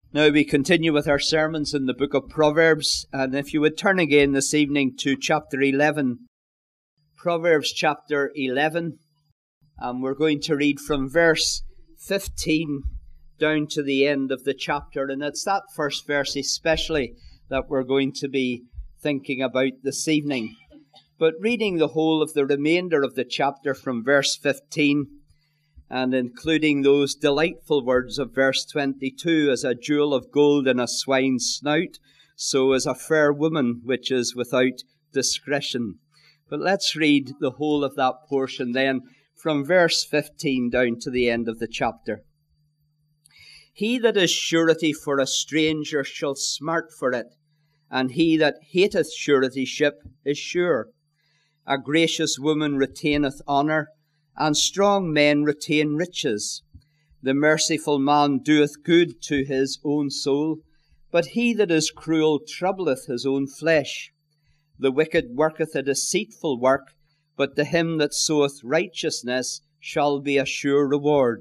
Now we continue with our sermons in the book of Proverbs, and if you would turn again this evening to chapter 11, Proverbs chapter 11, and we're going to read from verse 15 down to the end of the chapter, and it's that first verse especially that we're going to be thinking about this evening. But reading the whole of the remainder of the chapter from verse 15, and including those delightful words of verse 22, as a jewel of gold in a swine's snout, so is a fair woman which is without discretion. But let's read the whole of that portion then, from verse 15 down to the end of the chapter. He that is surety for a stranger shall smart for it, and he that hateth suretyship is sure. A gracious woman retaineth honour, and strong men retain riches. The merciful man doeth good to his own soul, but he that is cruel troubleth his own flesh. The wicked worketh a deceitful work, but to him that soweth righteousness shall be a sure reward.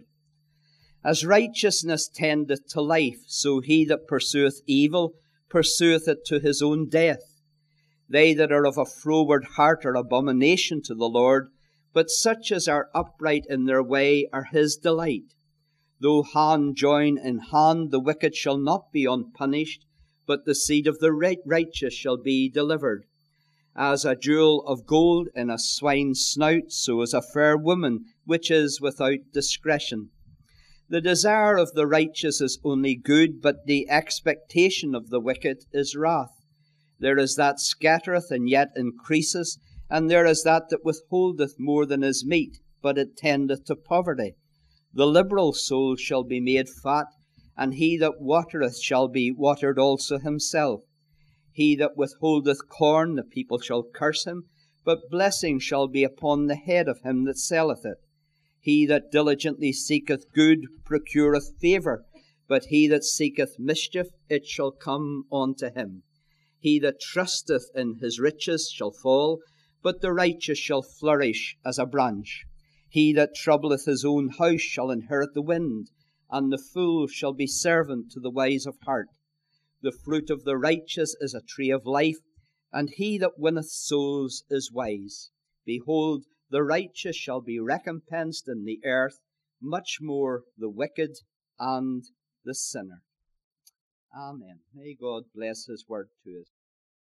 As righteousness tendeth to life, so he that pursueth evil pursueth it to his own death. They that are of a froward heart are abomination to the Lord, but such as are upright in their way are his delight. Though hand join in hand, the wicked shall not be unpunished, but the seed of the righteous shall be delivered. As a jewel of gold in a swine's snout, so is a fair woman which is without discretion. The desire of the righteous is only good, but the expectation of the wicked is wrath. There is that scattereth and yet increaseth, and there is that withholdeth more than is meet, but it tendeth to poverty. The liberal soul shall be made fat, and he that watereth shall be watered also himself. He that withholdeth corn, the people shall curse him, but blessing shall be upon the head of him that selleth it. He that diligently seeketh good procureth favour, but he that seeketh mischief, it shall come unto him. He that trusteth in his riches shall fall, but the righteous shall flourish as a branch. He that troubleth his own house shall inherit the wind, and the fool shall be servant to the wise of heart. The fruit of the righteous is a tree of life, and he that winneth souls is wise. Behold, the righteous shall be recompensed in the earth, much more the wicked and the sinner. Amen. May God bless his word to us.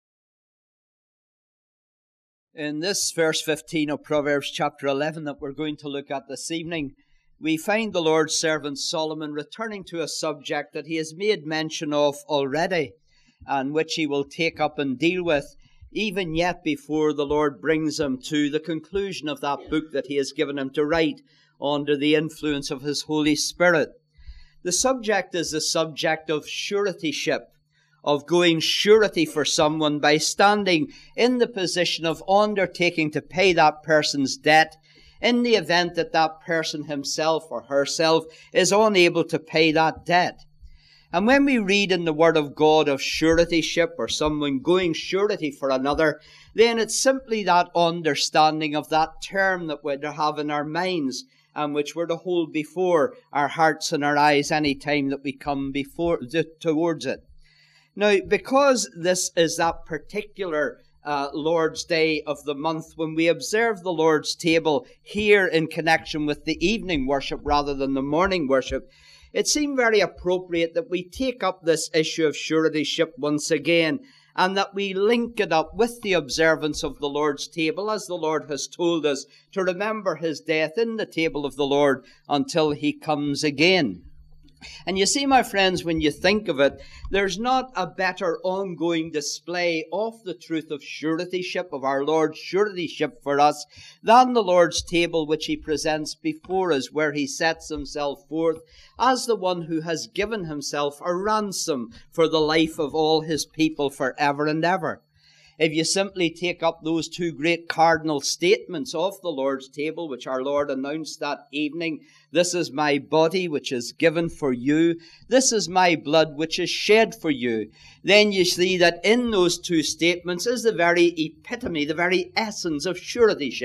In this verse 15 of Proverbs chapter 11 that we're going to look at this evening, we find the Lord's servant Solomon returning to a subject that he has made mention of already, and which he will take up and deal with even yet before the Lord brings him to the conclusion of that book that he has given him to write under the influence of his Holy Spirit. The subject is the subject of suretyship, of going surety for someone by standing in the position of undertaking to pay that person's debt in the event that that person himself or herself is unable to pay that debt. And when we read in the Word of God of suretyship or someone going surety for another, then it's simply that understanding of that term that we're to have in our minds and which we're to hold before our hearts and our eyes any time that we come towards it. Now, because this is that particular Lord's Day of the month when we observe the Lord's table here in connection with the evening worship rather than the morning worship, it seemed very appropriate that we take up this issue of suretyship once again and that we link it up with the observance of the Lord's table as the Lord has told us to remember his death in the table of the Lord until he comes again. And you see, my friends, when you think of it, there's not a better ongoing display of the truth of suretyship, of our Lord's suretyship for us, than the Lord's table which he presents before us, where he sets himself forth as the one who has given himself a ransom for the life of all his people forever and ever. If you simply take up those two great cardinal statements of the Lord's table, which our Lord announced that evening, this is my body which is given for you, this is my blood which is shed for you, then you see that in those two statements is the very epitome, the very essence of suretyship.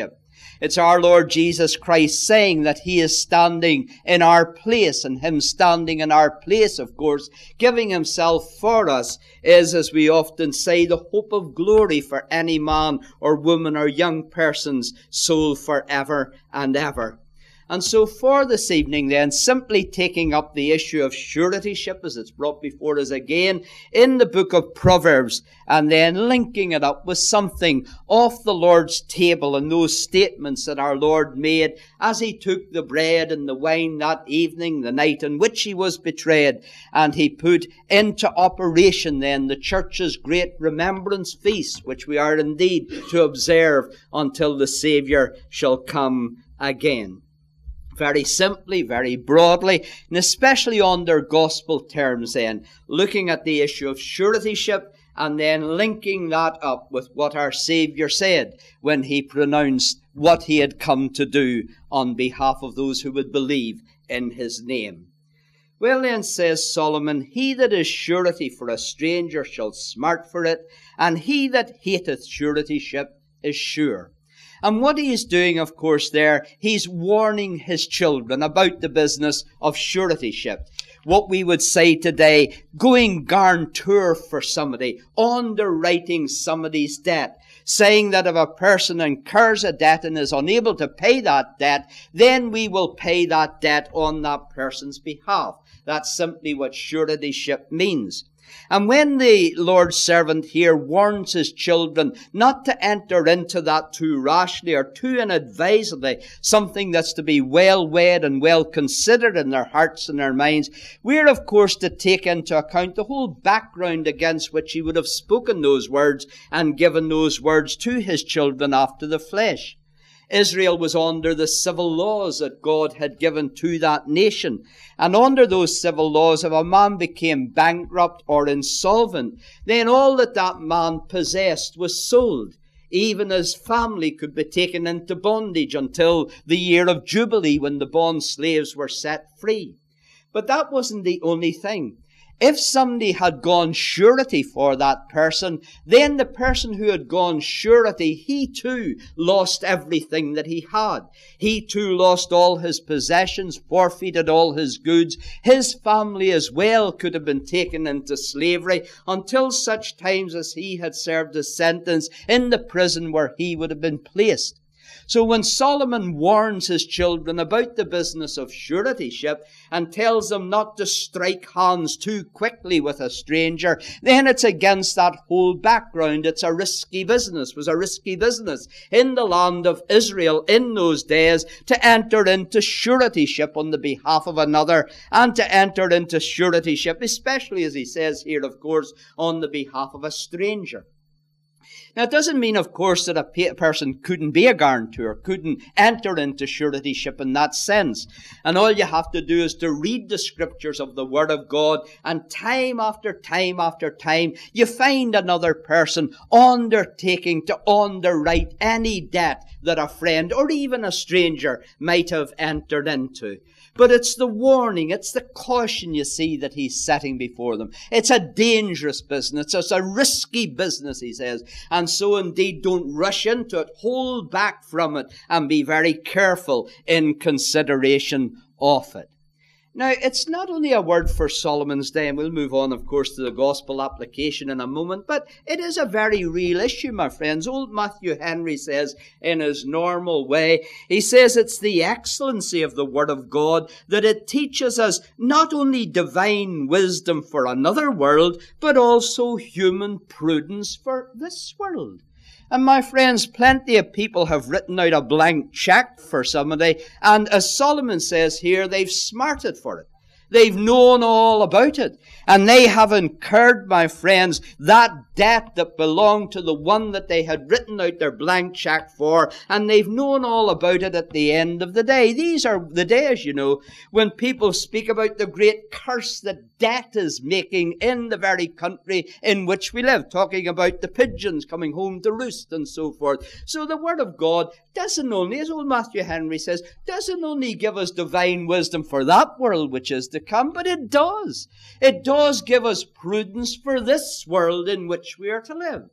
It's our Lord Jesus Christ saying that he is standing in our place, and him standing in our place, of course, giving himself for us, is, as we often say, the hope of glory for any man or woman or young person's soul forever and ever. And so for this evening then, simply taking up the issue of suretyship as it's brought before us again in the book of Proverbs, and then linking it up with something off the Lord's table and those statements that our Lord made as he took the bread and the wine that evening, the night in which he was betrayed, and he put into operation then the church's great remembrance feast, which we are indeed to observe until the Saviour shall come again. Very simply, very broadly, and especially under gospel terms then, looking at the issue of suretyship and then linking that up with what our Saviour said when he pronounced what he had come to do on behalf of those who would believe in his name. Well then, says Solomon, he that is surety for a stranger shall smart for it, and he that hateth suretyship is sure. And what he is doing, of course, there, he's warning his children about the business of suretyship. What we would say today, going guarantor for somebody, underwriting somebody's debt, saying that if a person incurs a debt and is unable to pay that debt, then we will pay that debt on that person's behalf. That's simply what suretyship means. And when the Lord's servant here warns his children not to enter into that too rashly or too inadvisedly, something that's to be well weighed and well considered in their hearts and their minds, we're of course to take into account the whole background against which he would have spoken those words and given those words to his children after the flesh. Israel was under the civil laws that God had given to that nation. And under those civil laws, if a man became bankrupt or insolvent, then all that that man possessed was sold. Even his family could be taken into bondage until the year of Jubilee, when the bond slaves were set free. But that wasn't the only thing. If somebody had gone surety for that person, then the person who had gone surety, he too lost everything that he had. He too lost all his possessions, forfeited all his goods. His family as well could have been taken into slavery until such times as he had served his sentence in the prison where he would have been placed. So when Solomon warns his children about the business of suretyship and tells them not to strike hands too quickly with a stranger, then it's against that whole background. It's a risky business. It was a risky business in the land of Israel in those days to enter into suretyship on the behalf of another, and to enter into suretyship, especially as he says here, of course, on the behalf of a stranger. Now, it doesn't mean, of course, that a person couldn't be a guarantor, couldn't enter into suretyship in that sense. And all you have to do is to read the scriptures of the Word of God, and time after time after time, you find another person undertaking to underwrite any debt that a friend or even a stranger might have entered into. But it's the warning, it's the caution, you see, that he's setting before them. It's a dangerous business. It's a risky business, he says. And so indeed, don't rush into it. Hold back from it and be very careful in consideration of it. Now, it's not only a word for Solomon's day, and we'll move on, of course, to the gospel application in a moment, but it is a very real issue, my friends. Old Matthew Henry says, in his normal way, he says it's the excellency of the Word of God that it teaches us not only divine wisdom for another world, but also human prudence for this world. And my friends, plenty of people have written out a blank check for somebody, and as Solomon says here, they've smarted for it. They've known all about it. And they have incurred, my friends, that debt that belonged to the one that they had written out their blank check for. And they've known all about it at the end of the day. These are the days, you know, when people speak about the great curse that debt is making in the very country in which we live. Talking about the pigeons coming home to roost and so forth. So the Word of God doesn't only, as old Matthew Henry says, doesn't only give us divine wisdom for that world which is to come, but it does. It does give us prudence for this world in which we are to live.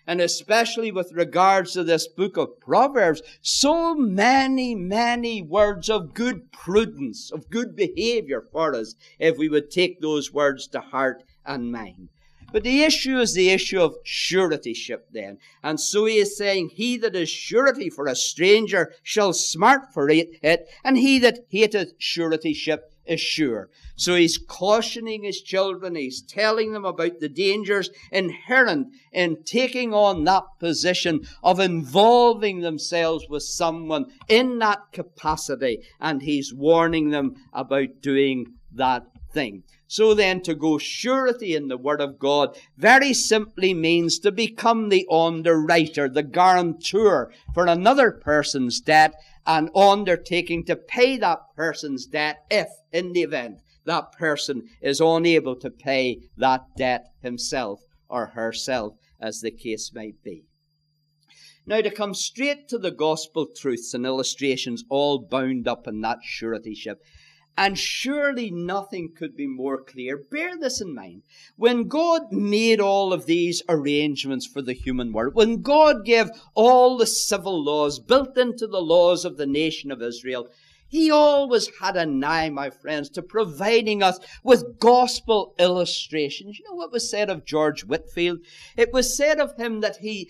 and especially with regards to this book of Proverbs, so many, many words of good prudence, of good behavior for us, if we would take those words to heart and mind. But the issue is the issue of suretyship then. And so he is saying, he that is surety for a stranger shall smart for it, and he that hateth suretyship is sure. So he's cautioning his children, he's telling them about the dangers inherent in taking on that position of involving themselves with someone in that capacity, and he's warning them about doing that thing. So then, to go surety in the Word of God very simply means to become the underwriter, the guarantor for another person's debt, and undertaking to pay that person's debt if, in the event, that person is unable to pay that debt himself or herself, as the case might be. Now, to come straight to the gospel truths and illustrations all bound up in that suretyship, and surely nothing could be more clear. Bear this in mind. When God made all of these arrangements for the human world, when God gave all the civil laws built into the laws of the nation of Israel, he always had an eye, my friends, to providing us with gospel illustrations. You know what was said of George Whitefield? It was said of him that he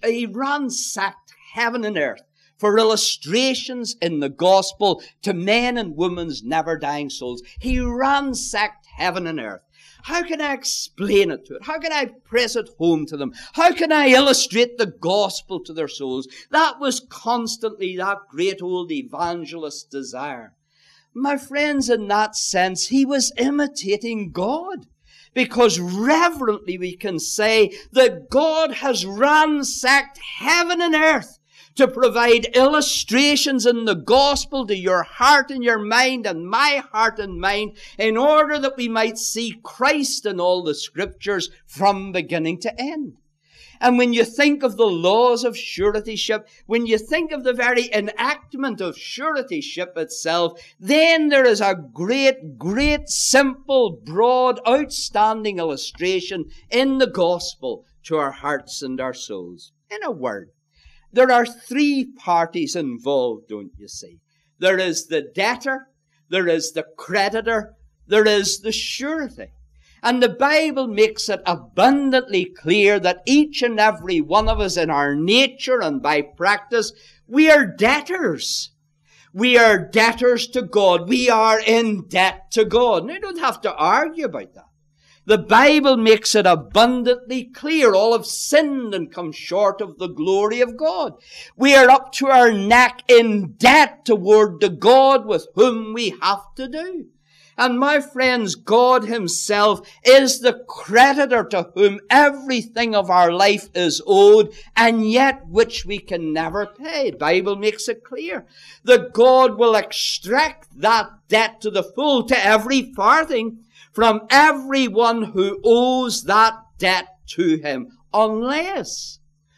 ransacked heaven and earth for illustrations in the gospel to men and women's never-dying souls. He ransacked heaven and earth. How can I explain it to it? How can I press it home to them? How can I illustrate the gospel to their souls? That was constantly that great old evangelist's desire. My friends, in that sense, he was imitating God. Because reverently we can say that God has ransacked heaven and earth to provide illustrations in the gospel to your heart and your mind and my heart and mind, in order that we might see Christ in all the scriptures from beginning to end. And when you think of the laws of suretyship, when you think of the very enactment of suretyship itself, then there is a great, simple, broad, outstanding illustration in the gospel to our hearts and our souls. In a word, there are three parties involved, don't you see? There is the debtor, there is the creditor, there is the surety. And the Bible makes it abundantly clear that each and every one of us in our nature and by practice, we are debtors. We are debtors to God. We are in debt to God. And you don't have to argue about that. The Bible makes it abundantly clear. All have sinned and come short of the glory of God. We are up to our neck in debt toward the God with whom we have to do. And my friends, God himself is the creditor to whom everything of our life is owed, and yet which we can never pay. The Bible makes it clear that God will extract that debt to the full, to every farthing, from everyone who owes that debt to him, unless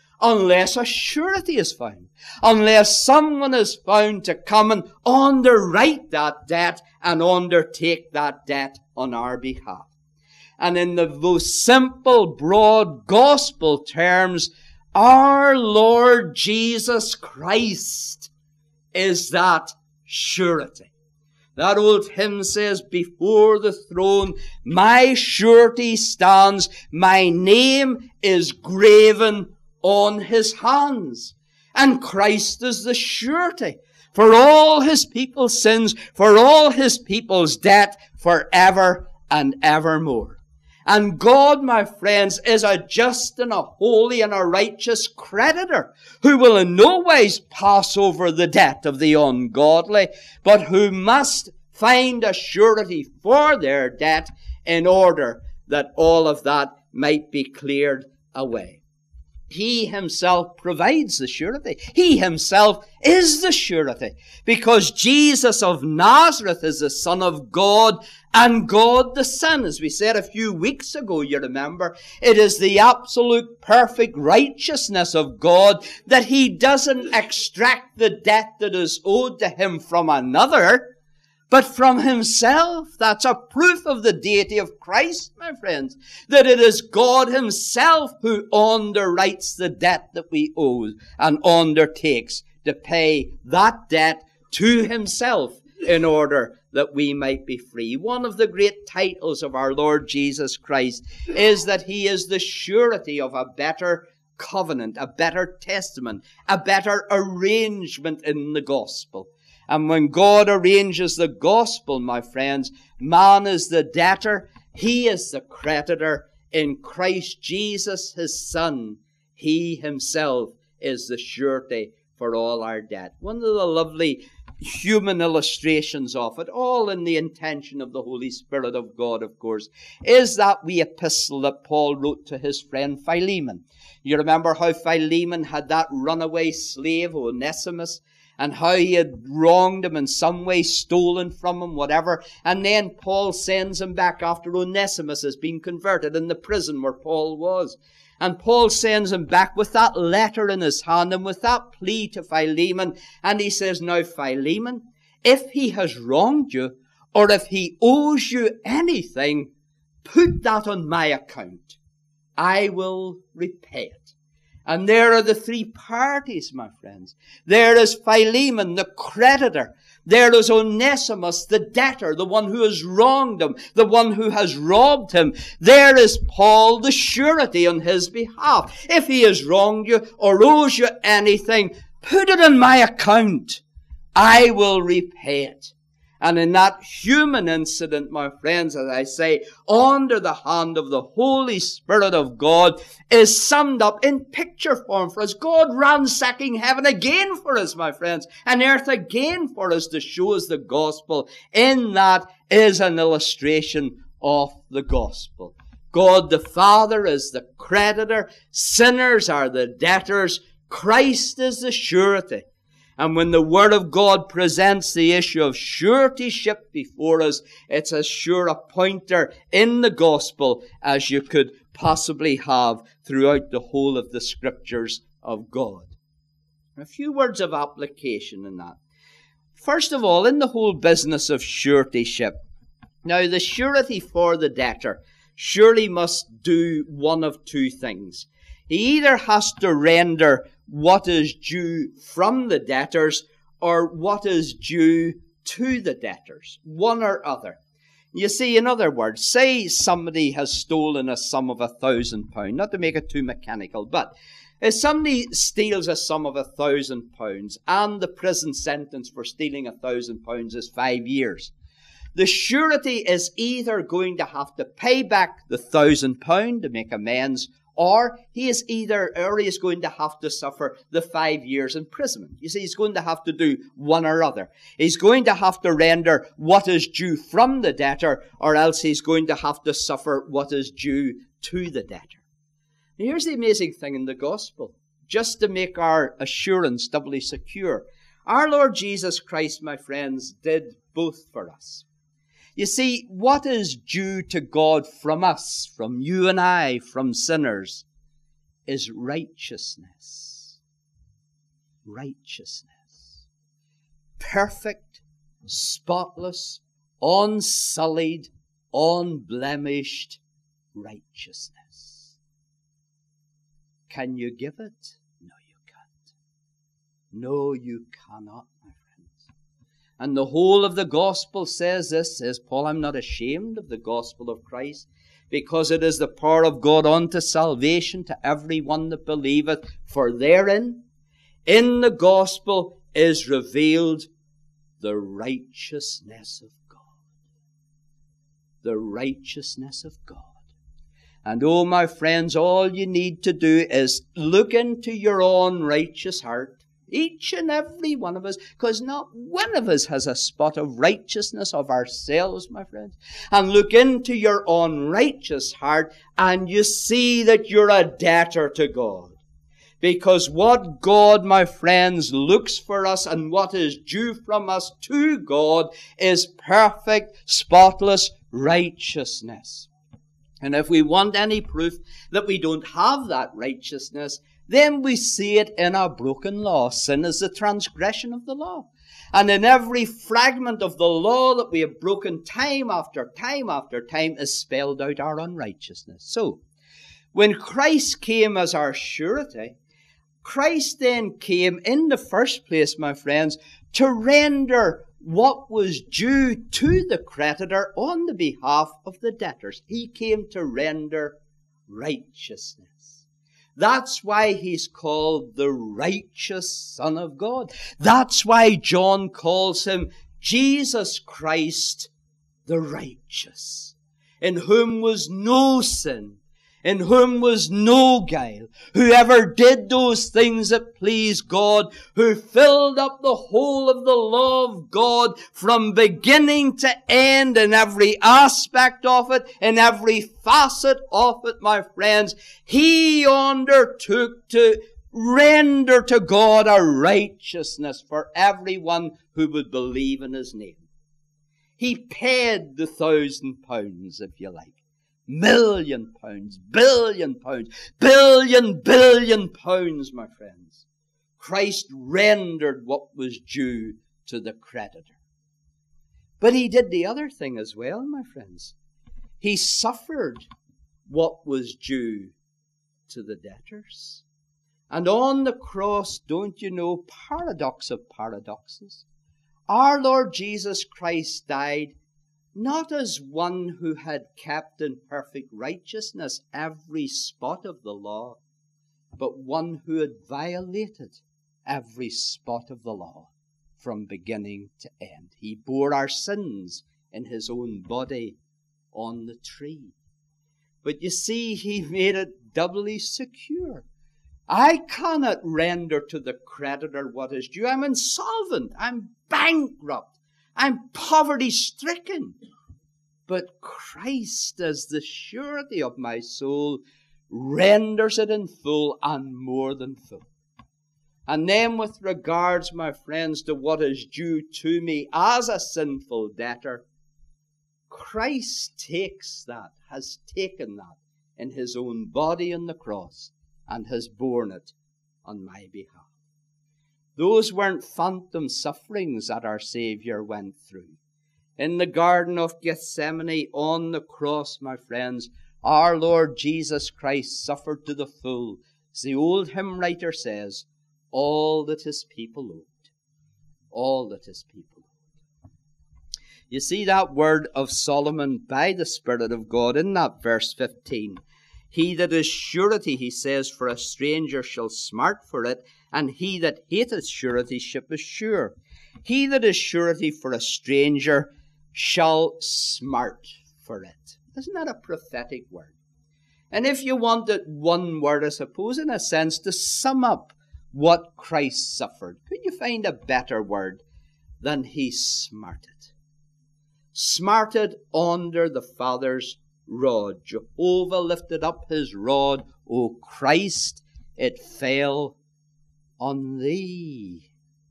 a surety is found, unless someone is found to come and underwrite that debt and undertake that debt on our behalf. And in the most simple, broad gospel terms, our Lord Jesus Christ is that surety. That old hymn says, before the throne, my surety stands, my name is graven on his hands. And Christ is the surety for all his people's sins, for all his people's debt, forever and evermore. And God, my friends, is a just and a holy and a righteous creditor who will in no wise pass over the debt of the ungodly, but who must find a surety for their debt in order that all of that might be cleared away. He himself provides the surety. He himself is the surety, because Jesus of Nazareth is the Son of God and God the Son. As we said a few weeks ago, you remember, it is the absolute perfect righteousness of God that he doesn't extract the debt that is owed to him from another, but from himself. That's a proof of the deity of Christ, my friends, that it is God himself who underwrites the debt that we owe and undertakes to pay that debt to himself in order that we might be free. One of the great titles of our Lord Jesus Christ is that he is the surety of a better covenant, a better testament, a better arrangement in the gospel. And when God arranges the gospel, my friends, man is the debtor, he is the creditor. In Christ Jesus, his Son, he himself is the surety for all our debt. One of the lovely human illustrations of it, all in the intention of the Holy Spirit of God, of course, is that wee epistle that Paul wrote to his friend Philemon. You remember how Philemon had that runaway slave, Onesimus, and how he had wronged him in some way, stolen from him, whatever. And then Paul sends him back after Onesimus has been converted in the prison where Paul was. And Paul sends him back with that letter in his hand and with that plea to Philemon. And he says, now, Philemon, if he has wronged you, or if he owes you anything, put that on my account. I will repay it. And there are the three parties, my friends. There is Philemon, the creditor. There is Onesimus, the debtor, the one who has wronged him, the one who has robbed him. There is Paul, the surety on his behalf. If he has wronged you or owes you anything, put it on my account. I will repay it. And in that human incident, my friends, as I say, under the hand of the Holy Spirit of God, is summed up in picture form for us. God ransacking heaven again for us, my friends, and earth again for us to show us the gospel. In that is an illustration of the gospel. God the Father is the creditor. Sinners are the debtors. Christ is the surety. And when the Word of God presents the issue of suretyship before us, it's as sure a pointer in the gospel as you could possibly have throughout the whole of the Scriptures of God. A few words of application in that. First of all, in the whole business of suretyship, now the surety for the debtor surely must do one of two things. He either has to render what is due from the debtors or what is due to the debtors, one or other. You see, in other words, say somebody has stolen a sum of £1,000, not to make it too mechanical, but if somebody steals a sum of £1,000 and the prison sentence for stealing £1,000 is 5 years, the surety is either going to have to pay back the £1,000 to make amends, or he is going to have to suffer the 5 years imprisonment. You see, he's going to have to do one or other. He's going to have to render what is due from the debtor, or else he's going to have to suffer what is due to the debtor. And here's the amazing thing in the gospel, just to make our assurance doubly secure. Our Lord Jesus Christ, my friends, did both for us. You see, what is due to God from us, from you and I, from sinners, is righteousness. Righteousness. Perfect, spotless, unsullied, unblemished righteousness. Can you give it? No, you can't. No, you cannot, my friends. And the whole of the gospel says this, says Paul, I'm not ashamed of the gospel of Christ, because it is the power of God unto salvation to every one that believeth. For therein, in the gospel, is revealed the righteousness of God. The righteousness of God. And oh, my friends, all you need to do is look into your own righteous heart. Each and every one of us, because not one of us has a spot of righteousness of ourselves, my friends. And look into your unrighteous heart, and you see that you're a debtor to God. Because what God, my friends, looks for us and what is due from us to God is perfect, spotless righteousness. And if we want any proof that we don't have that righteousness, then we see it in our broken law. Sin is the transgression of the law. And in every fragment of the law that we have broken time after time after time is spelled out our unrighteousness. So, when Christ came as our surety, Christ then came in the first place, my friends, to render what was due to the creditor on the behalf of the debtors. He came to render righteousness. That's why he's called the righteous Son of God. That's why John calls him Jesus Christ the righteous, in whom was no sin, in whom was no guile, whoever did those things that pleased God, who filled up the whole of the law of God from beginning to end in every aspect of it, in every facet of it, my friends. He undertook to render to God a righteousness for everyone who would believe in his name. He paid the £1,000, if you like. £1,000,000, £1,000,000,000, £1,000,000,000,000, my friends. Christ rendered what was due to the creditor. But he did the other thing as well, my friends. He suffered what was due to the debtors. And on the cross, don't you know, paradox of paradoxes, our Lord Jesus Christ died not as one who had kept in perfect righteousness every spot of the law, but one who had violated every spot of the law from beginning to end. He bore our sins in his own body on the tree. But you see, he made it doubly secure. I cannot render to the creditor what is due. I'm insolvent. I'm bankrupt. I'm poverty-stricken. But Christ, as the surety of my soul, renders it in full and more than full. And then with regards, my friends, to what is due to me as a sinful debtor, Christ has taken that in his own body on the cross and has borne it on my behalf. Those weren't phantom sufferings that our Savior went through. In the Garden of Gethsemane, on the cross, my friends, our Lord Jesus Christ suffered to the full, as the old hymn writer says, all that his people owed. All that his people owed. You see that word of Solomon by the Spirit of God in that verse 15. He that is surety, he says, for a stranger shall smart for it, and he that hateth suretyship is sure. He that is surety for a stranger shall smart for it. Isn't that a prophetic word? And if you wanted one word, I suppose, in a sense, to sum up what Christ suffered, could you find a better word than he smarted? Smarted under the Father's rod. Jehovah lifted up his rod, O Christ, it fell on thee.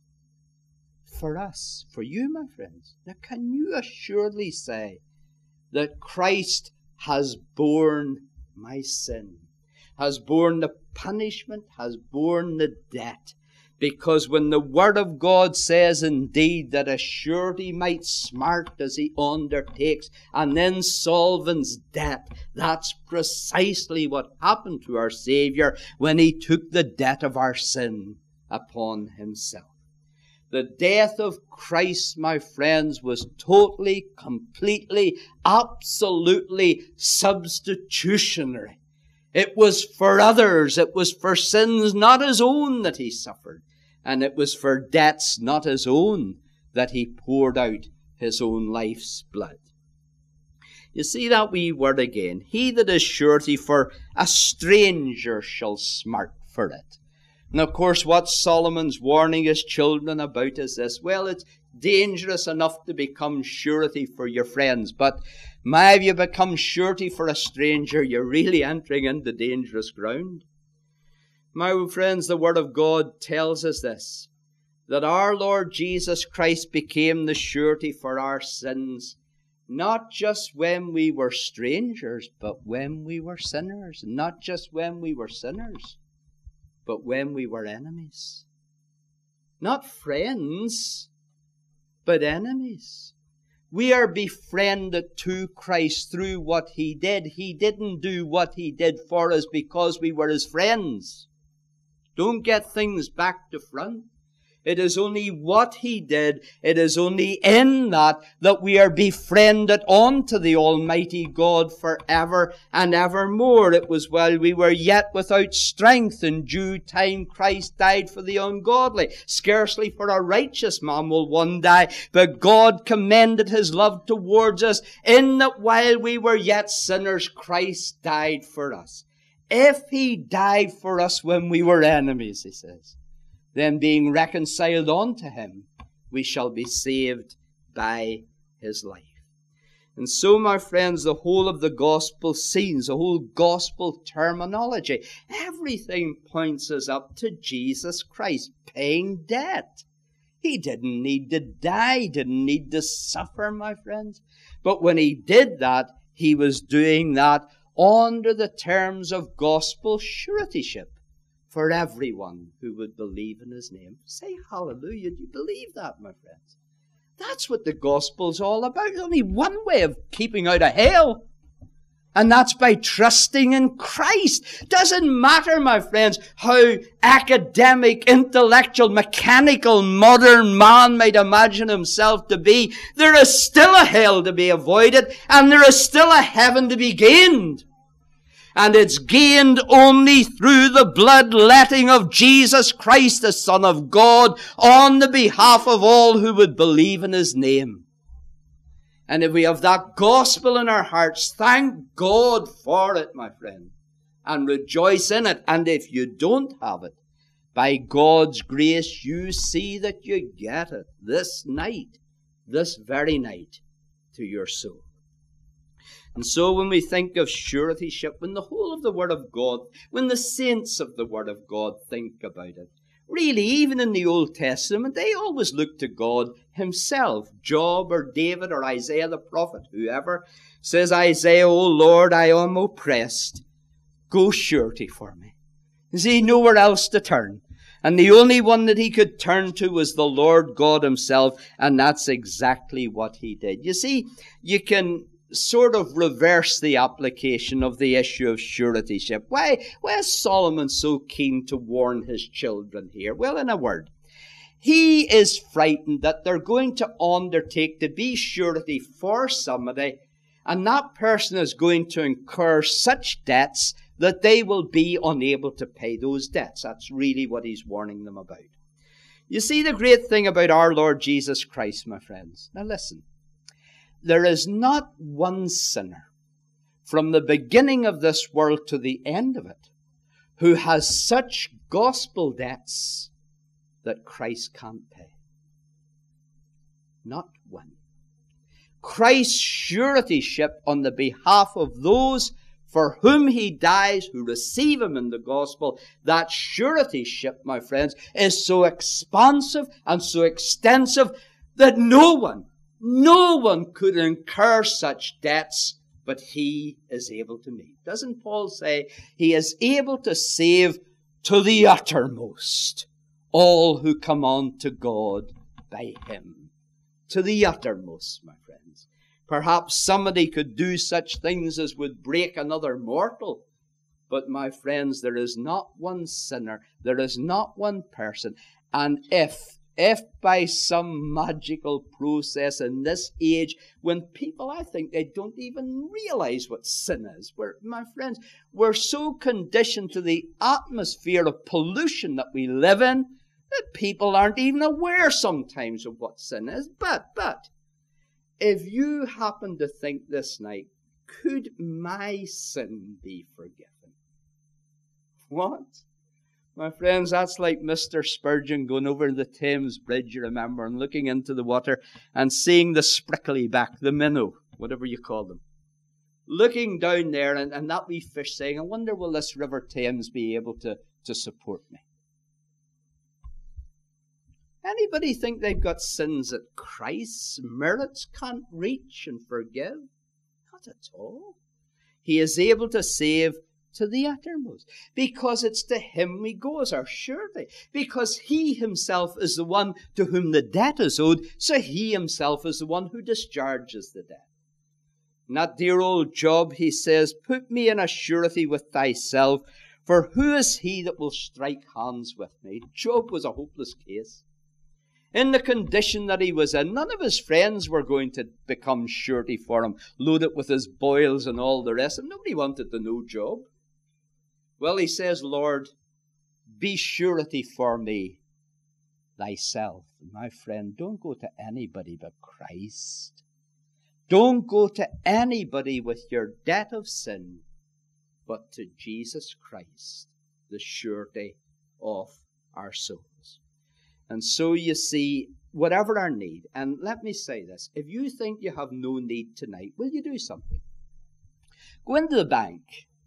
For us, for you, my friends. Now, can you assuredly say that Christ has borne my sin, has borne the punishment, has borne the debt? Because when the Word of God says indeed that a surety might smart as he undertakes and then solvents debt, that's precisely what happened to our Savior when he took the debt of our sin upon himself. The death of Christ, my friends, was totally, completely, absolutely substitutionary. It was for others. It was for sins not his own that he suffered. And it was for debts not his own that he poured out his own life's blood. You see that wee word again. He that is surety for a stranger shall smart for it. And of course, what Solomon's warning his children about is this. Well, it's dangerous enough to become surety for your friends, but if you become surety for a stranger, you're really entering into dangerous ground. My friends, the Word of God tells us this, that our Lord Jesus Christ became the surety for our sins, not just when we were strangers, but when we were sinners. Not just when we were sinners, but when we were enemies. Not friends, but enemies. We are befriended to Christ through what He did. He didn't do what He did for us because we were His friends. Don't get things back to front. It is only what He did. It is only in that we are befriended unto the Almighty God forever and evermore. It was while we were yet without strength, in due time Christ died for the ungodly. Scarcely for a righteous man will one die, but God commended His love towards us, in that while we were yet sinners, Christ died for us. If He died for us when we were enemies, he says, then being reconciled unto Him, we shall be saved by His life. And so, my friends, the whole of the gospel scenes, the whole gospel terminology, everything points us up to Jesus Christ paying debt. He didn't need to die, didn't need to suffer, my friends. But when He did that, He was doing that under the terms of gospel suretyship for everyone who would believe in His name. Say hallelujah. Do you believe that, my friends? That's what the gospel's all about. There's only one way of keeping out of hell, and that's by trusting in Christ. Doesn't matter, my friends, how academic, intellectual, mechanical, modern man might imagine himself to be. There is still a hell to be avoided, and there is still a heaven to be gained. And it's gained only through the bloodletting of Jesus Christ, the Son of God, on the behalf of all who would believe in His name. And if we have that gospel in our hearts, thank God for it, my friend, and rejoice in it. And if you don't have it, by God's grace, you see that you get it this night, this very night, to your soul. And so when we think of suretyship, when the whole of the Word of God, when the saints of the Word of God think about it, really, even in the Old Testament, they always look to God Himself. Job or David or Isaiah the prophet, whoever, says Isaiah, O Lord, I am oppressed. Go surety for me. Is he nowhere else to turn? And the only one that he could turn to was the Lord God Himself, and that's exactly what He did. You see, you can sort of reverse the application of the issue of suretyship. Why is Solomon so keen to warn his children here? Well, in a word, he is frightened that they're going to undertake to be surety for somebody, and that person is going to incur such debts that they will be unable to pay those debts. That's really what he's warning them about. You see, the great thing about our Lord Jesus Christ, my friends, now listen, there is not one sinner from the beginning of this world to the end of it who has such gospel debts that Christ can't pay. Not one. Christ's suretyship on the behalf of those for whom He dies, who receive Him in the gospel, that suretyship, my friends, is so expansive and so extensive that no one could incur such debts, but He is able to meet. Doesn't Paul say He is able to save to the uttermost all who come on to God by Him? To the uttermost, my friends. Perhaps somebody could do such things as would break another mortal. But, my friends, there is not one sinner, there is not one person, and if by some magical process in this age, when people, I think, they don't even realize what sin is. My friends, we're so conditioned to the atmosphere of pollution that we live in that people aren't even aware sometimes of what sin is. But, if you happen to think this night, could my sin be forgiven? What? My friends, that's like Mr. Spurgeon going over the Thames Bridge, you remember, and looking into the water and seeing the sprickleback, the minnow, whatever you call them, looking down there and that wee fish saying, I wonder will this River Thames be able to support me? Anybody think they've got sins that Christ's merits can't reach and forgive? Not at all. He is able to save to the uttermost, because it's to him we go as our surety, because he himself is the one to whom the debt is owed, so he himself is the one who discharges the debt. In that dear old Job, he says, put me in a surety with thyself, for who is he that will strike hands with me? Job was a hopeless case. In the condition that he was in, none of his friends were going to become surety for him, loaded with his boils and all the rest. And nobody wanted to know Job. Well, he says, Lord, be surety for me thyself. And my friend, don't go to anybody but Christ. Don't go to anybody with your debt of sin, but to Jesus Christ, the surety of our souls. And so you see, whatever our need, and let me say this, if you think you have no need tonight, will you do something? Go into the bank,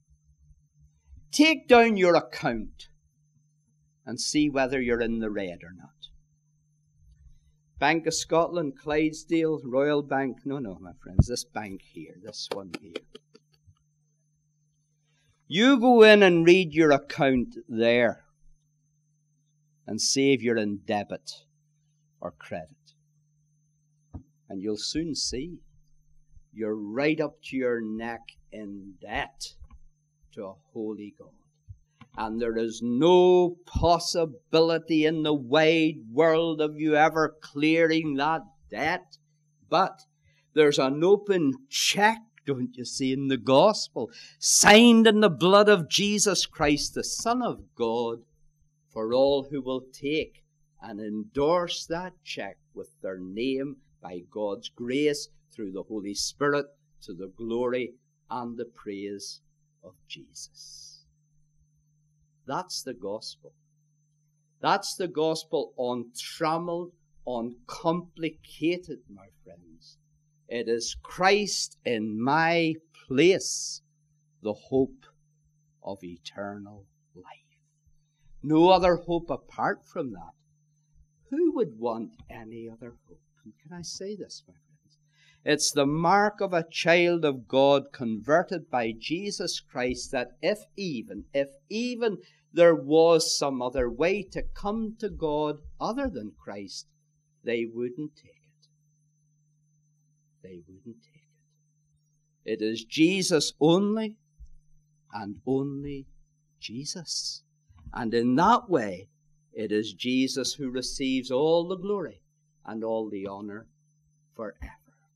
take down your account, and see whether you're in the red or not. Bank of Scotland, Clydesdale, Royal Bank. No, my friends, this bank here, this one here. You go in and read your account there and see if you're in debit or credit. And you'll soon see you're right up to your neck in debt to a holy God. And there is no possibility in the wide world of you ever clearing that debt. But there's an open check, don't you see, in the gospel, signed in the blood of Jesus Christ, the Son of God, for all who will take and endorse that check with their name by God's grace through the Holy Spirit to the glory and the praise of Jesus. That's the gospel. That's the gospel untrammeled, uncomplicated, my friends. It is Christ in my place, the hope of eternal life. No other hope apart from that. Who would want any other hope? And can I say this, my friends? It's the mark of a child of God converted by Jesus Christ that if even there was some other way to come to God other than Christ, they wouldn't take it. They wouldn't take it. It is Jesus only and only Jesus. And in that way, it is Jesus who receives all the glory and all the honor forever.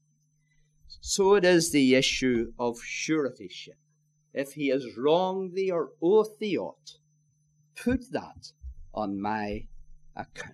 So it is the issue of suretyship. If he has wronged thee or oweth thee aught, put that on my account.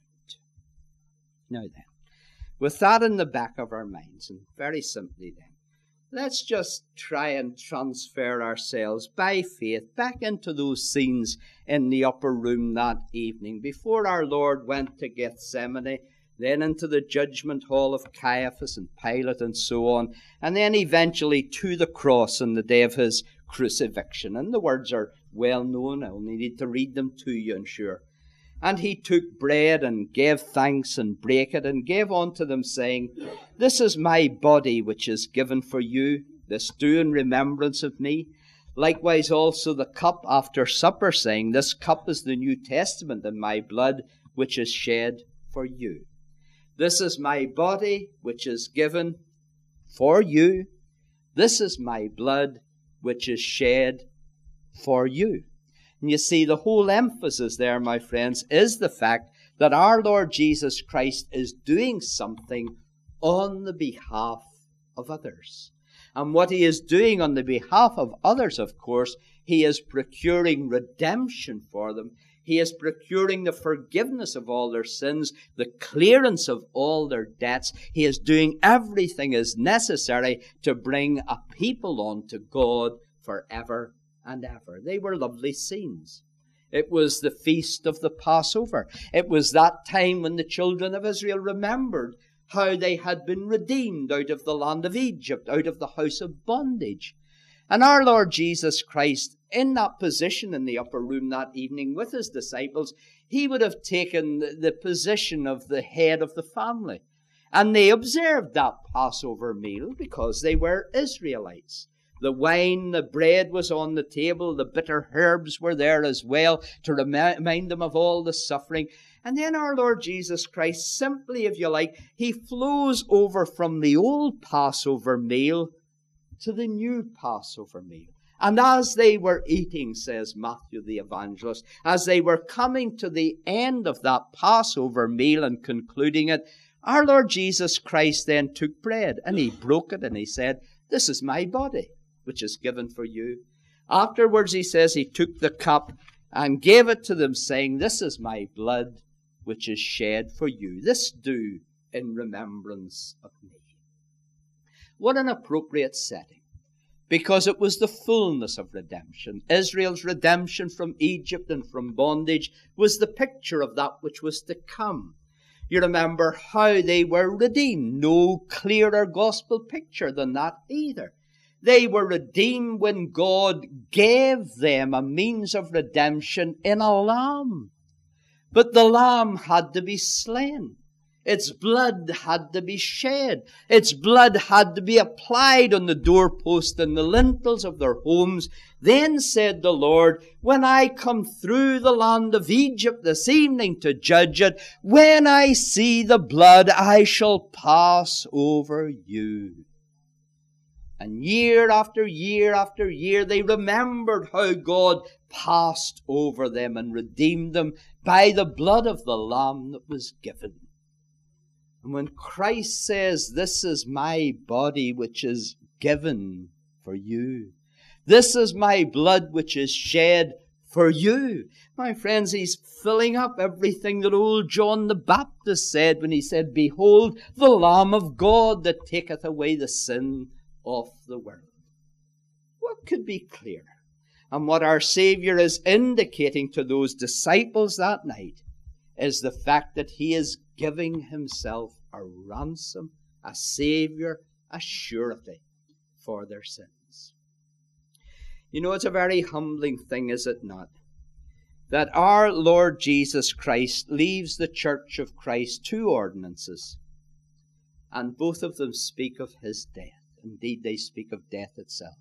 Now then, with that in the back of our minds, and very simply then, let's just try and transfer ourselves by faith back into those scenes in the upper room that evening before our Lord went to Gethsemane, then into the judgment hall of Caiaphas and Pilate and so on, and then eventually to the cross on the day of his crucifixion. And the words are well known. I only need to read them to you, I'm sure. And he took bread and gave thanks and brake it and gave unto them, saying, This is my body which is given for you. This do in remembrance of me. Likewise also the cup after supper, saying, This cup is the New Testament in my blood, which is shed for you. This is my body which is given for you. This is my blood which is shed for you. And you see, the whole emphasis there, my friends, is the fact that our Lord Jesus Christ is doing something on the behalf of others. And what he is doing on the behalf of others, of course, he is procuring redemption for them. He is procuring the forgiveness of all their sins, the clearance of all their debts. He is doing everything as necessary to bring a people on to God forever and ever. They were lovely scenes. It was the feast of the Passover. It was that time when the children of Israel remembered how they had been redeemed out of the land of Egypt, out of the house of bondage. And our Lord Jesus Christ, in that position in the upper room that evening with his disciples, he would have taken the position of the head of the family. And they observed that Passover meal because they were Israelites. The wine, the bread was on the table, the bitter herbs were there as well to remind them of all the suffering. And then our Lord Jesus Christ, simply, if you like, he flows over from the old Passover meal to the new Passover meal. And as they were eating, says Matthew the evangelist, as they were coming to the end of that Passover meal and concluding it, our Lord Jesus Christ then took bread and he broke it and he said, "This is my body, which is given for you." Afterwards, he says, he took the cup and gave it to them, saying, "This is my blood, which is shed for you. This do in remembrance of me." What an appropriate setting, because it was the fullness of redemption. Israel's redemption from Egypt and from bondage was the picture of that which was to come. You remember how they were redeemed. No clearer gospel picture than that either. They were redeemed when God gave them a means of redemption in a lamb. But the lamb had to be slain. Its blood had to be shed. Its blood had to be applied on the doorpost and the lintels of their homes. Then said the Lord, "When I come through the land of Egypt this evening to judge it, when I see the blood, I shall pass over you." And year after year after year, they remembered how God passed over them and redeemed them by the blood of the Lamb that was given. And when Christ says, "This is my body which is given for you. This is my blood which is shed for you," my friends, he's filling up everything that old John the Baptist said when he said, "Behold, the Lamb of God that taketh away the sin of the world." What could be clearer? And what our Savior is indicating to those disciples that night is the fact that he is giving himself a ransom, a Savior, a surety for their sins. You know, it's a very humbling thing, is it not, that our Lord Jesus Christ leaves the Church of Christ two ordinances, and both of them speak of his death. Indeed, they speak of death itself.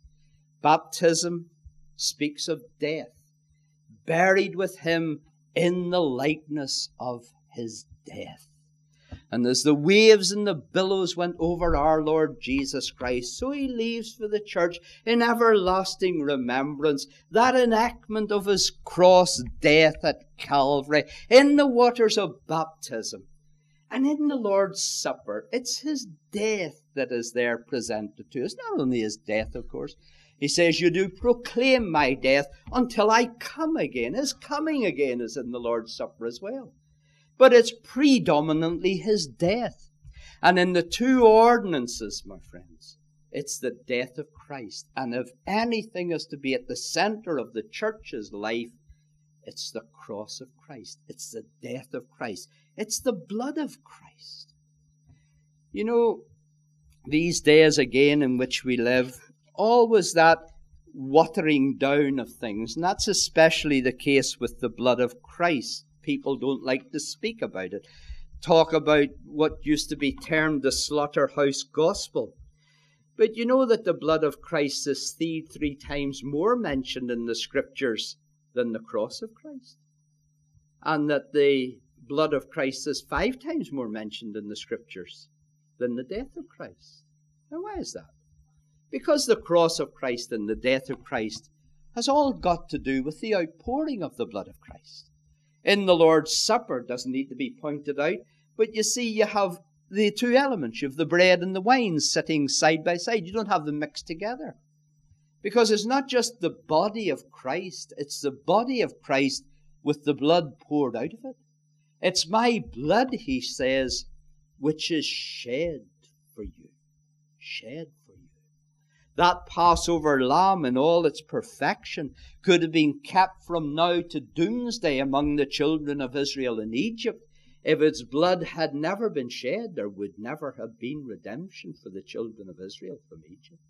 Baptism speaks of death, buried with him in the likeness of his death. And as the waves and the billows went over our Lord Jesus Christ, so he leaves for the church in everlasting remembrance that enactment of his cross death at Calvary in the waters of baptism. And in the Lord's Supper, it's his death that is there presented to us. Not only his death, of course. He says, "You do proclaim my death until I come again." His coming again is in the Lord's Supper as well. But it's predominantly his death. And in the two ordinances, my friends, it's the death of Christ. And if anything is to be at the center of the church's life, it's the cross of Christ. It's the death of Christ. It's the blood of Christ. You know, these days again in which we live, always that watering down of things. And that's especially the case with the blood of Christ. People don't like to speak about it. Talk about what used to be termed the slaughterhouse gospel. But you know that the blood of Christ is three times more mentioned in the Scriptures than the cross of Christ. And that the blood of Christ is 5 times more mentioned in the Scriptures than the death of Christ. Now, why is that? Because the cross of Christ and the death of Christ has all got to do with the outpouring of the blood of Christ. In the Lord's Supper, doesn't need to be pointed out, but you see, you have the two elements. You have the bread and the wine sitting side by side. You don't have them mixed together. Because it's not just the body of Christ, it's the body of Christ with the blood poured out of it. It's my blood, he says, which is shed for you. Shed for you. That Passover lamb in all its perfection could have been kept from now to doomsday among the children of Israel in Egypt. If its blood had never been shed, there would never have been redemption for the children of Israel from Egypt.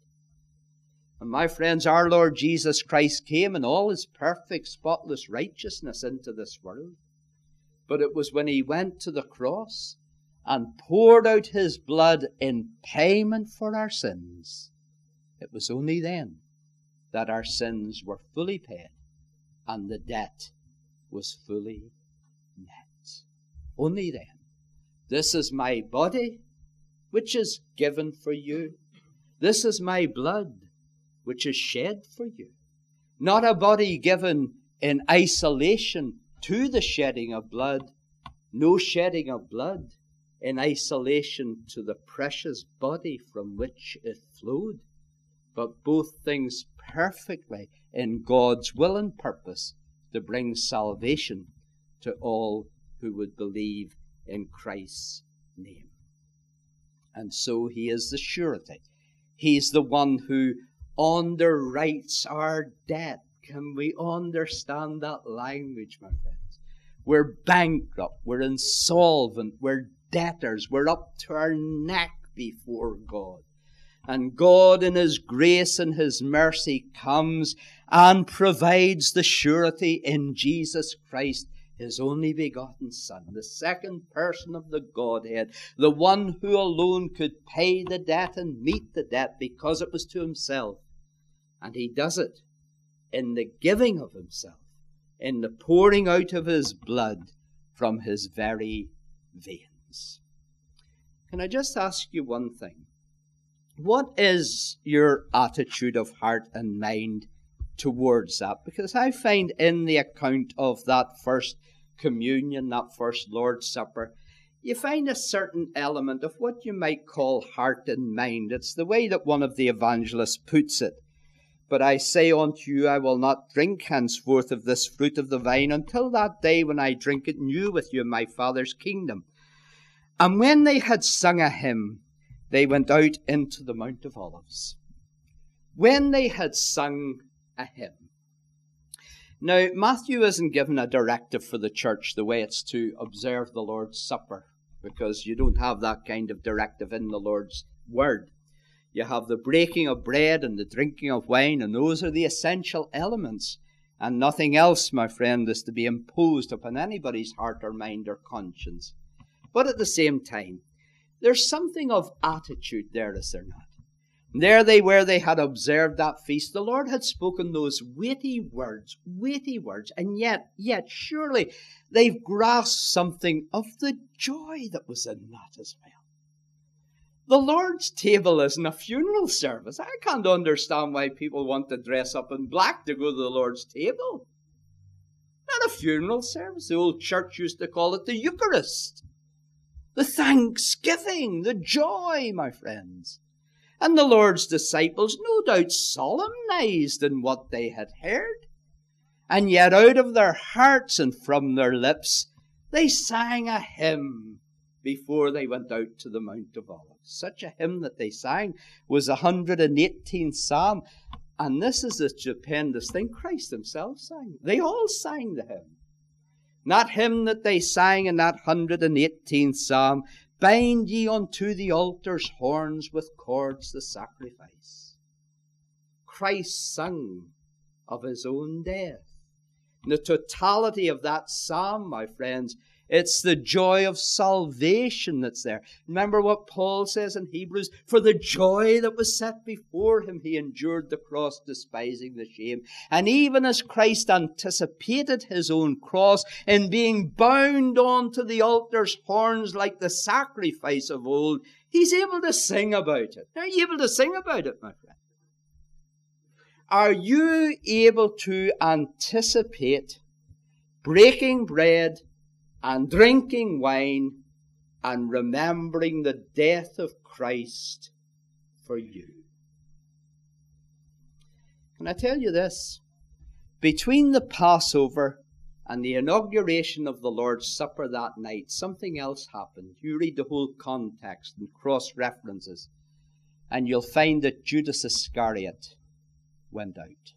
And my friends, our Lord Jesus Christ came in all his perfect, spotless righteousness into this world. But it was when he went to the cross and poured out his blood in payment for our sins It was only then that our sins were fully paid and the debt was fully met. Only then. This is my body, which is given for you. This is my blood, which is shed for you. Not a body given in isolation to the shedding of blood. No shedding of blood in isolation to the precious body from which it flowed. But both things perfectly in God's will and purpose to bring salvation to all who would believe in Christ's name. And so he is the surety. He's the one who underwrites our debt. Can we understand that language, my friends? We're bankrupt, we're insolvent, we're debtors, we're up to our neck before God. And God in His grace and His mercy comes and provides the surety in Jesus Christ, His only begotten Son, the second person of the Godhead, the one who alone could pay the debt and meet the debt because it was to Himself. And He does it in the giving of Himself, in the pouring out of His blood from His very veins. Can I just ask you one thing? What is your attitude of heart and mind towards that? Because I find in the account of that first communion, that first Lord's Supper, you find a certain element of what you might call heart and mind. It's the way that one of the evangelists puts it. But I say unto you, I will not drink henceforth of this fruit of the vine until that day when I drink it new with you in my Father's kingdom. And when they had sung a hymn, they went out into the Mount of Olives. When they had sung a hymn. Now, Matthew isn't given a directive for the church the way it's to observe the Lord's Supper, because you don't have that kind of directive in the Lord's Word. You have the breaking of bread and the drinking of wine, and those are the essential elements. And nothing else, my friend, is to be imposed upon anybody's heart or mind or conscience. But at the same time, there's something of attitude there, is there not? There they were, they had observed that feast. The Lord had spoken those weighty words, and yet, surely they've grasped something of the joy that was in that as well. The Lord's table isn't a funeral service. I can't understand why people want to dress up in black to go to the Lord's table. Not a funeral service. The old church used to call it the Eucharist. The thanksgiving, the joy, my friends. And the Lord's disciples no doubt solemnized in what they had heard. And yet out of their hearts and from their lips, they sang a hymn before they went out to the Mount of Olives. Such a hymn that they sang was the 118th Psalm. And this is the stupendous thing. Christ Himself sang. They all sang the hymn. That hymn that they sang in that 118th Psalm, bind ye unto the altar's horns with cords the sacrifice. Christ sung of His own death. In the totality of that psalm, my friends, it's the joy of salvation that's there. Remember what Paul says in Hebrews, for the joy that was set before Him, He endured the cross, despising the shame. And even as Christ anticipated His own cross in being bound onto the altar's horns like the sacrifice of old, He's able to sing about it. Are you able to sing about it, my friend? Are you able to anticipate breaking bread and drinking wine and remembering the death of Christ for you? Can I tell you this? Between the Passover and the inauguration of the Lord's Supper that night, something else happened. You read the whole context and cross-references, and you'll find that Judas Iscariot went out.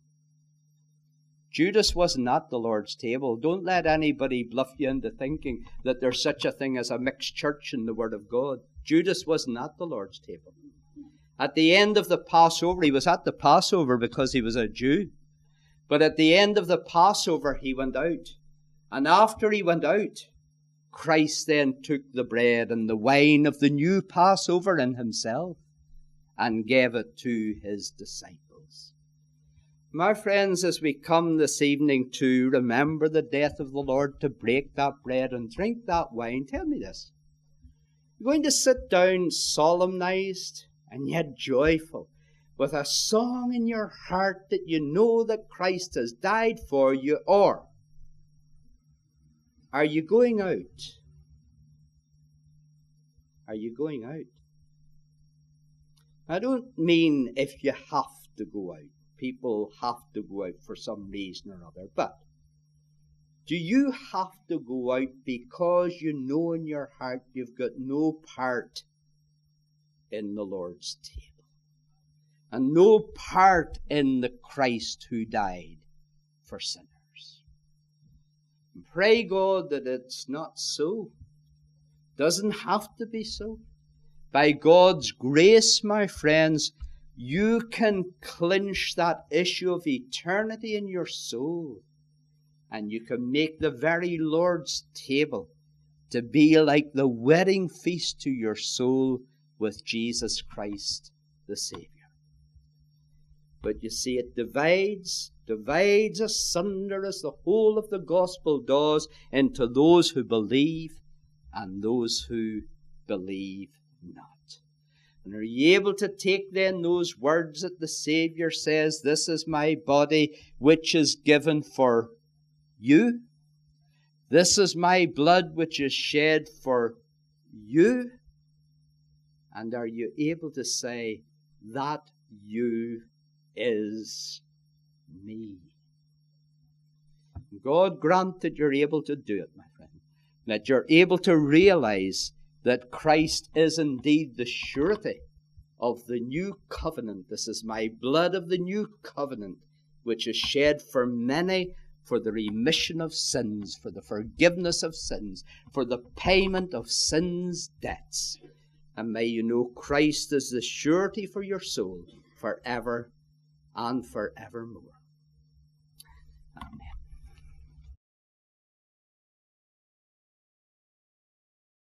Judas wasn't at the Lord's table. Don't let anybody bluff you into thinking that there's such a thing as a mixed church in the Word of God. Judas wasn't at the Lord's table. At the end of the Passover, he was at the Passover because he was a Jew. But at the end of the Passover, he went out. And after he went out, Christ then took the bread and the wine of the new Passover in Himself. and gave it to his disciples. My friends, as we come this evening to remember the death of the Lord, to break that bread and drink that wine, tell me this. You're going to sit down solemnized and yet joyful, with a song in your heart that you know that Christ has died for you, or are you going out? Are you going out? I don't mean if you have to go out. People have to go out for some reason or other. But do you have to go out because you know in your heart you've got no part in the Lord's table? And no part in the Christ who died for sinners? And pray God that it's not so. Doesn't have to be so. By God's grace, my friends, you can clinch that issue of eternity in your soul. And you can make the very Lord's table to be like the wedding feast to your soul with Jesus Christ the Savior. But you see, it divides asunder, as the whole of the gospel does, into those who believe and those who believe not. And are you able to take then those words that the Savior says, "This is my body which is given for you. This is my blood which is shed for you"? And are you able to say, "That you is me"? God grant that you're able to do it, my friend. That you're able to realize that Christ is indeed the surety of the new covenant. This is my blood of the new covenant, which is shed for many, for the remission of sins, for the forgiveness of sins, for the payment of sins' debts. And may you know Christ is the surety for your soul forever and forevermore.